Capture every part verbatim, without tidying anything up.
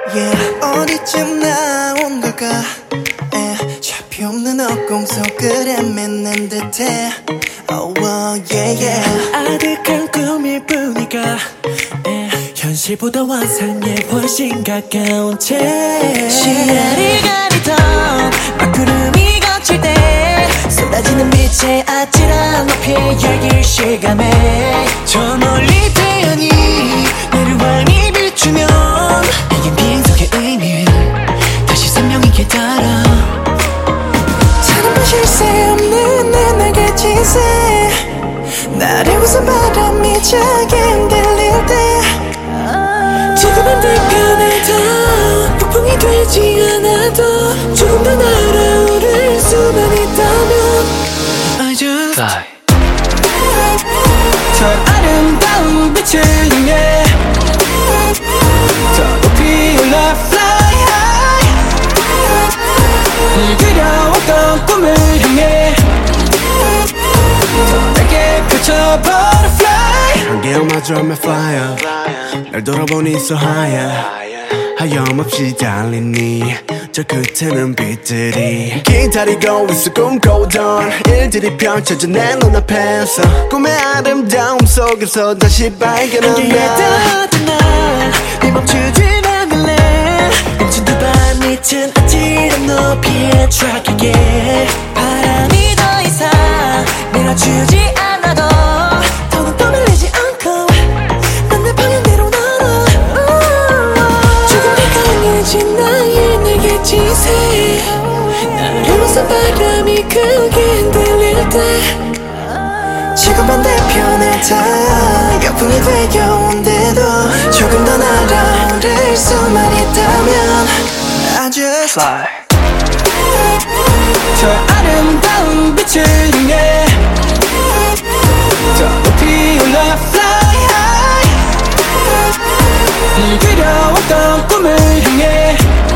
yeah. 어디쯤 나온 걸까 에, 잡히 없는 억공 속을 헤매는 듯해 oh, oh, yeah, yeah. 아득한 꿈일 뿐이가 에, 현실보다 환상에 훨씬 가까운 채 시야를 가리던 막구름이 거칠 때 쏟아지는 빛의 아찔한 높이 열길 실감해 저 멀리 태양이 나를 환히 비추면 이게 비행속의 의미 다시 선명히 깨달아 다른 마실 새 없는 내 날개짓에 나를 웃은 바람이 작게 흔들릴 때 지금 반대편에도 폭풍이 되지 않아도 조금 더 날아오를 수만 있다면 I just fly 저 아름다운 빛을 향해 저 높이 올라 fly high 늘 그려왔던 꿈을 향해 저 날개 펼쳐 butterfly 안개마저 I'm a flyer 날 돌아보니 so higher 하염없이 달리니 저 끝에는 빛들이 기다리고 있어 꿈꾸던 일들이 펼쳐져 내 눈앞에서 꿈의 아름다움 속에서 다시 발견한다 안개에 떠든 날네 멈추진 않을래 멈춘 두 발 밑은 아찔한 높이에 트랙하게 바람이 더 이상 밀어주지 않아도 더는 떠밀리지 않고 난 내 방향대로 날아 조금 더 강해진 나의 날개짓에 나를 웃은 바람이 크게 흔들릴 때 지금 반대편에 다 역풍이 되어온데도 조금 더 날아오를 수만 있다면 I just fly 저 아름다운 빛을 향해 저 높이 올라 fly high 늘 그려왔던 꿈을 향해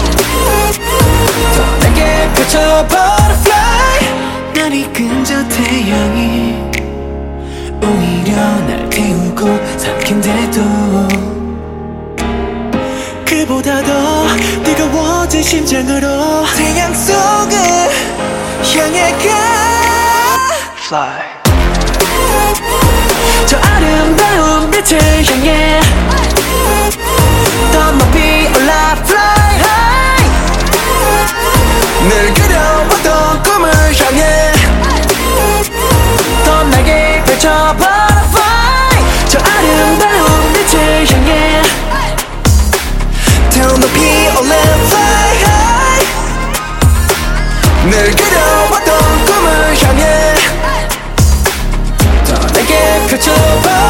저 날개 펼쳐 butterfly 날 이끈 저 태양이 오히려 날 태우고 삼킨데도 그보다 더 뜨거워진 심장으로 태양 속을 향해 가 Fly 저 아름다운 빛을 향해 더 높이 올라 fly high 늘 그려왔던 꿈을 향해 더 날개 펼쳐 butterfly 저 아름다운 빛을 향해 더 높이 올라 fly high 늘 그려왔던 꿈을 향해 더 날개 펼쳐 butterfly